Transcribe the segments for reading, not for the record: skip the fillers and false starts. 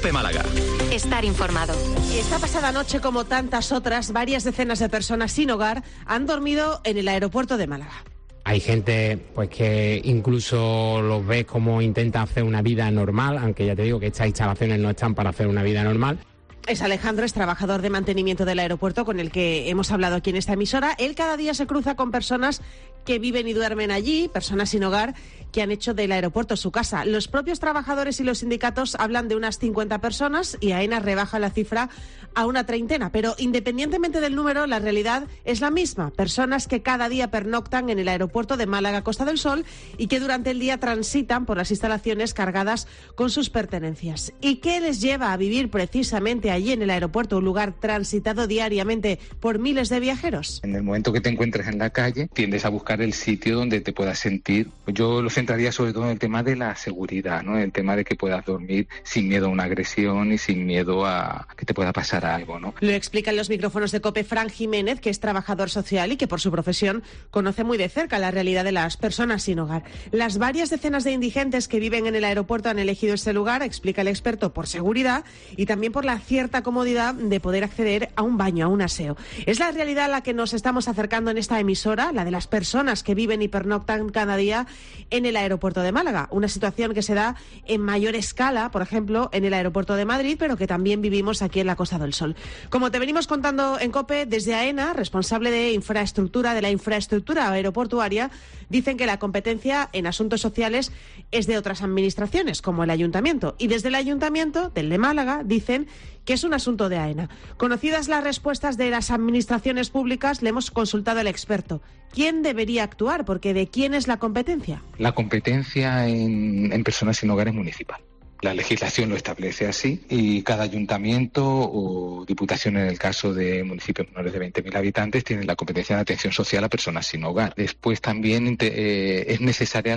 COPE Málaga. Estar informado. Esta pasada noche, como tantas otras, varias decenas de personas sin hogar han dormido en el aeropuerto de Málaga. Hay gente pues que incluso los ves como intenta hacer una vida normal, aunque ya te digo que estas instalaciones no están para hacer una vida normal. Es Alejandro, es trabajador de mantenimiento del aeropuerto con el que hemos hablado aquí en esta emisora. Él cada día se cruza con personas que viven y duermen allí, personas sin hogar, que han hecho del aeropuerto su casa. Los propios trabajadores y los sindicatos hablan de unas 50 personas y AENA rebaja la cifra a una treintena. Pero independientemente del número, la realidad es la misma. Personas que cada día pernoctan en el aeropuerto de Málaga, Costa del Sol, y que durante el día transitan por las instalaciones cargadas con sus pertenencias. ¿Y qué les lleva a vivir precisamente allí en el aeropuerto, un lugar transitado diariamente por miles de viajeros? En el momento que te encuentres en la calle, tiendes a buscar el sitio donde te puedas sentir. Yo lo centraría sobre todo en el tema de la seguridad, ¿no? El tema de que puedas dormir sin miedo a una agresión y sin miedo a que te pueda pasar algo, ¿no? Lo explica en los micrófonos de COPE Fran Jiménez, que es trabajador social y que por su profesión conoce muy de cerca la realidad de las personas sin hogar. Las varias decenas de indigentes que viven en el aeropuerto han elegido este lugar, explica el experto, por seguridad y también por la cierta comodidad de poder acceder a un baño, a un aseo. Es la realidad a la que nos estamos acercando en esta emisora, la de las personas que viven y pernoctan cada día en el aeropuerto de Málaga. Una situación que se da en mayor escala, por ejemplo, en el aeropuerto de Madrid, pero que también vivimos aquí en la Costa del Sol. Como te venimos contando en COPE, desde AENA, responsable de la infraestructura aeroportuaria, dicen que la competencia en asuntos sociales es de otras administraciones, como el Ayuntamiento. Y desde el Ayuntamiento, del de Málaga, dicen que es un asunto de AENA. Conocidas las respuestas de las administraciones públicas, le hemos consultado al experto. ¿Quién debería actuar? Porque ¿de quién es la competencia? La competencia en personas sin hogar es municipal. La legislación lo establece así y cada ayuntamiento o diputación, en el caso de municipios menores de 20.000 habitantes, tienen la competencia de atención social a personas sin hogar. Después también es necesaria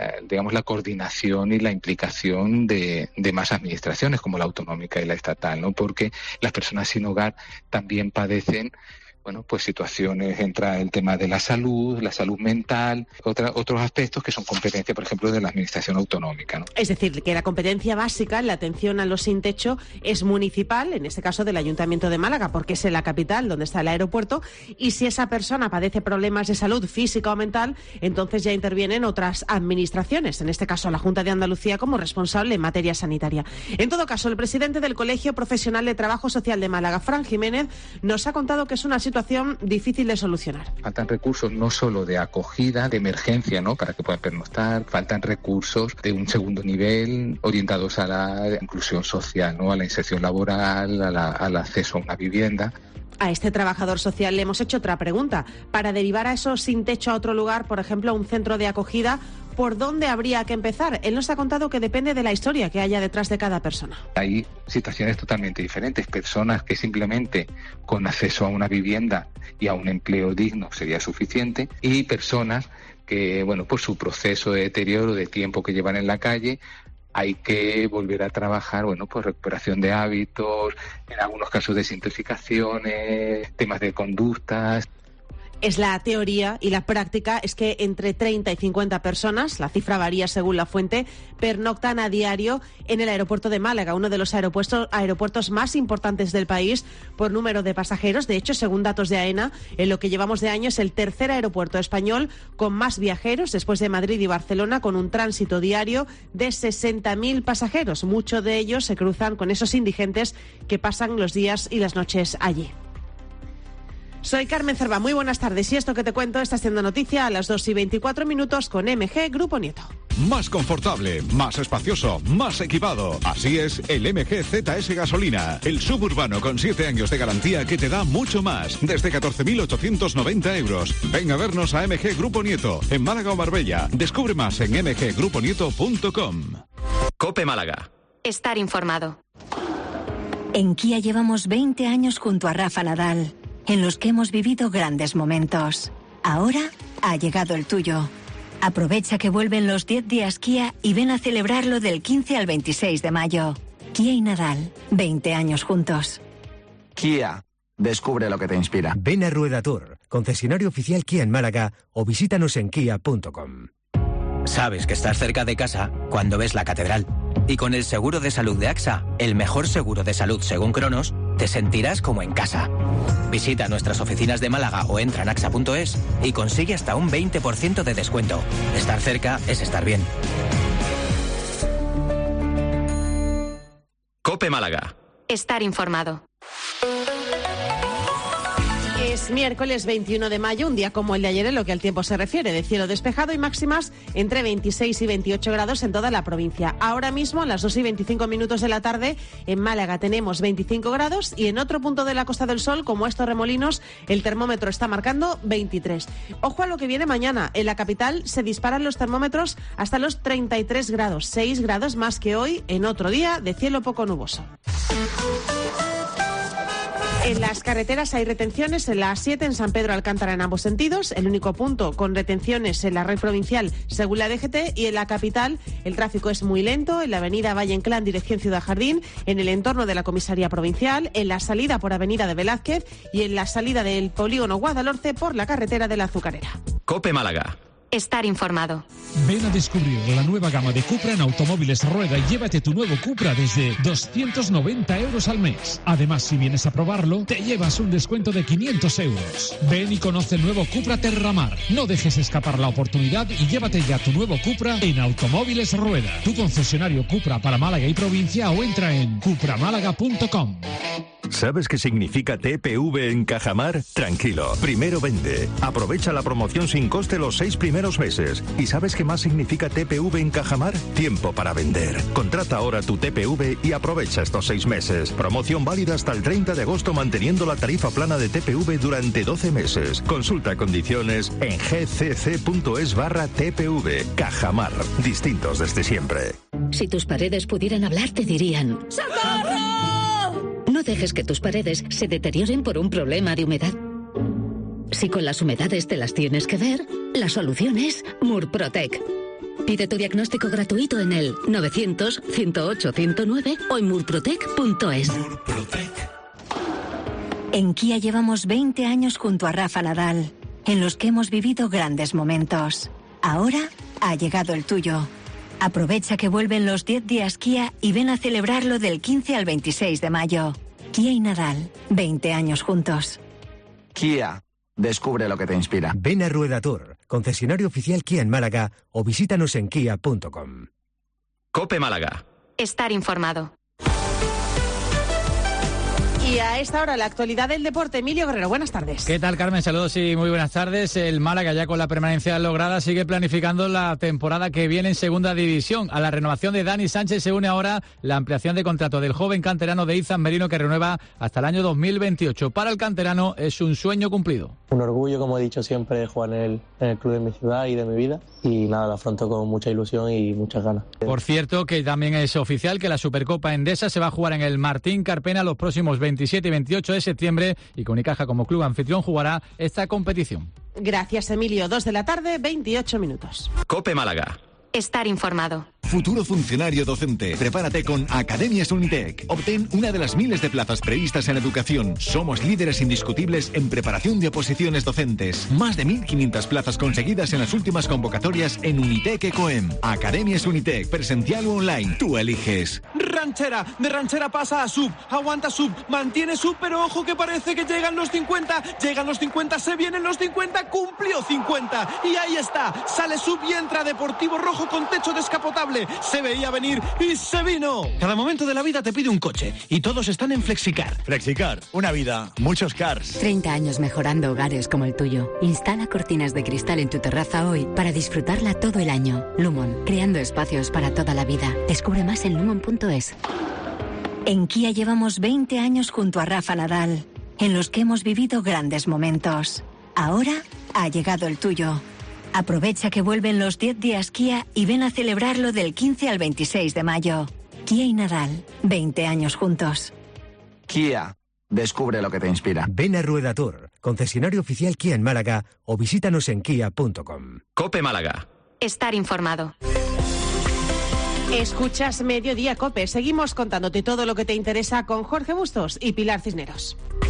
la coordinación y la implicación de más administraciones como la autonómica y la estatal, ¿no? Porque las personas sin hogar también padecen situaciones, entra el tema de la salud mental, otros aspectos que son competencia, por ejemplo, de la administración autonómica, ¿no? Es decir, que la competencia básica en la atención a los sin techo es municipal, en este caso del Ayuntamiento de Málaga, porque es en la capital donde está el aeropuerto, y si esa persona padece problemas de salud física o mental, entonces ya intervienen otras administraciones, en este caso la Junta de Andalucía como responsable en materia sanitaria. En todo caso, el presidente del Colegio Profesional de Trabajo Social de Málaga, Fran Jiménez, nos ha contado que es una situación difícil de solucionar. Faltan recursos no solo de acogida, de emergencia, ¿no?, para que puedan pernoctar, faltan recursos de un segundo nivel orientados a la inclusión social, ¿no?, a la inserción laboral, al acceso a una vivienda. A este trabajador social le hemos hecho otra pregunta. Para derivar a esos sin techo a otro lugar, por ejemplo, a un centro de acogida, ¿por dónde habría que empezar? Él nos ha contado que depende de la historia que haya detrás de cada persona. Hay situaciones totalmente diferentes. Personas que simplemente con acceso a una vivienda y a un empleo digno sería suficiente, y personas que, por su proceso de deterioro, de tiempo que llevan en la calle, hay que volver a trabajar, por recuperación de hábitos, en algunos casos desintoxicaciones, temas de conductas. Es la teoría, y la práctica es que entre 30 y 50 personas, la cifra varía según la fuente, pernoctan a diario en el aeropuerto de Málaga, uno de los aeropuertos más importantes del país por número de pasajeros. De hecho, según datos de AENA, en lo que llevamos de año es el tercer aeropuerto español con más viajeros, después de Madrid y Barcelona, con un tránsito diario de 60.000 pasajeros. Muchos de ellos se cruzan con esos indigentes que pasan los días y las noches allí. Soy Carmen Cerva, muy buenas tardes, y esto que te cuento está siendo noticia a las 2:24 con MG Grupo Nieto. Más confortable, más espacioso, más equipado. Así es el MG ZS Gasolina, el suburbano con 7 años de garantía que te da mucho más, desde 14.890 euros. Ven a vernos a MG Grupo Nieto, en Málaga o Marbella. Descubre más en mggruponieto.com. COPE Málaga. Estar informado. En Kia llevamos 20 años junto a Rafa Nadal, en los que hemos vivido grandes momentos. Ahora ha llegado el tuyo. Aprovecha que vuelven los 10 días Kia y ven a celebrarlo del 15 al 26 de mayo. Kia y Nadal, 20 años juntos. Kia, descubre lo que te inspira. Ven a Rueda Tour, concesionario oficial Kia en Málaga, o visítanos en kia.com. Sabes que estás cerca de casa cuando ves la catedral. Y con el seguro de salud de AXA, el mejor seguro de salud según Cronos, te sentirás como en casa. Visita nuestras oficinas de Málaga o entra en axa.es y consigue hasta un 20% de descuento. Estar cerca es estar bien. COPE Málaga. Estar informado. Es miércoles 21 de mayo, un día como el de ayer en lo que al tiempo se refiere, de cielo despejado y máximas entre 26 y 28 grados en toda la provincia. Ahora mismo, a las 2 y 25 minutos de la tarde, en Málaga tenemos 25 grados y en otro punto de la Costa del Sol, como es Torremolinos, el termómetro está marcando 23. Ojo a lo que viene mañana. En la capital se disparan los termómetros hasta los 33 grados, 6 grados más que hoy en otro día de cielo poco nuboso. En las carreteras hay retenciones en la A7 en San Pedro Alcántara en ambos sentidos. El único punto con retenciones en la red provincial según la DGT, y en la capital el tráfico es muy lento en la avenida Valle Inclán dirección Ciudad Jardín, en el entorno de la comisaría provincial, en la salida por avenida de Velázquez y en la salida del polígono Guadalhorce por la carretera de la Azucarera. COPE Málaga. Estar informado. Ven a descubrir la nueva gama de Cupra en Automóviles Rueda y llévate tu nuevo Cupra desde 290 euros al mes. Además, si vienes a probarlo, te llevas un descuento de 500 euros. Ven y conoce el nuevo Cupra Terramar. No dejes escapar la oportunidad y llévate ya tu nuevo Cupra en Automóviles Rueda. Tu concesionario Cupra para Málaga y provincia, o entra en cupramálaga.com. ¿Sabes qué significa TPV en Cajamar? Tranquilo, primero vende. Aprovecha la promoción sin coste los 6 primeros meses. ¿Y sabes qué más significa TPV en Cajamar? Tiempo para vender. Contrata ahora tu TPV y aprovecha estos 6 meses. Promoción válida hasta el 30 de agosto manteniendo la tarifa plana de TPV durante 12 meses. Consulta condiciones en gcc.es/TPV. Cajamar, distintos desde siempre. Si tus paredes pudieran hablar, te dirían: ¡socorro! No dejes que tus paredes se deterioren por un problema de humedad. Si con las humedades te las tienes que ver, la solución es Murprotec. Pide tu diagnóstico gratuito en el 900-108-109 o en murprotec.es. En Kia llevamos 20 años junto a Rafa Nadal, en los que hemos vivido grandes momentos. Ahora ha llegado el tuyo. Aprovecha que vuelven los 10 días Kia y ven a celebrarlo del 15 al 26 de mayo. Kia y Nadal, 20 años juntos. Kia, descubre lo que te inspira. Ven a Rueda Tour, concesionario oficial Kia en Málaga, o visítanos en kia.com. COPE Málaga. Estar informado. Y a esta hora la actualidad del deporte. Emilio Guerrero, buenas tardes. ¿Qué tal, Carmen? Saludos y muy buenas tardes. El Málaga, ya con la permanencia lograda, sigue planificando la temporada que viene en Segunda División. A la renovación de Dani Sánchez se une ahora la ampliación de contrato del joven canterano de Izan Merino, que renueva hasta el año 2028. Para el canterano es un sueño cumplido. Un orgullo, como he dicho siempre, jugar en el club de mi ciudad y de mi vida. Y nada, lo afronto con mucha ilusión y muchas ganas. Por cierto, que también es oficial que la Supercopa Endesa se va a jugar en el Martín Carpena los próximos 27 y 28 de septiembre, y que Unicaja como club anfitrión jugará esta competición. Gracias, Emilio. 2 de la tarde, 28 minutos. COPE Málaga. Estar informado. Futuro funcionario docente. Prepárate con Academias Unitec. Obtén una de las miles de plazas previstas en educación. Somos líderes indiscutibles en preparación de oposiciones docentes. Más de 1.500 plazas conseguidas en las últimas convocatorias en Unitec Ecoem. Academias Unitec, presencial o online. Tú eliges. Ranchera, de ranchera pasa a sub, aguanta sub, mantiene sub, pero ojo que parece que llegan los 50, se vienen los 50, cumplió 50, y ahí está, sale sub y entra Deportivo Rojo con techo descapotable, se veía venir y se vino. Cada momento de la vida te pide un coche, y todos están en Flexicar. Flexicar, una vida, muchos cars. 30 años mejorando hogares como el tuyo. Instala cortinas de cristal en tu terraza hoy para disfrutarla todo el año. Lumon, creando espacios para toda la vida. Descubre más en lumon.es. En Kia llevamos 20 años junto a Rafa Nadal, en los que hemos vivido grandes momentos. Ahora ha llegado el tuyo. Aprovecha que vuelven los 10 días Kia y ven a celebrarlo del 15 al 26 de mayo. Kia y Nadal, 20 años juntos. Kia, descubre lo que te inspira. Ven a Rueda Tour, concesionario oficial Kia en Málaga, o visítanos en kia.com. COPE Málaga. Estar informado. Escuchas Mediodía COPE. Seguimos contándote todo lo que te interesa con Jorge Bustos y Pilar Cisneros.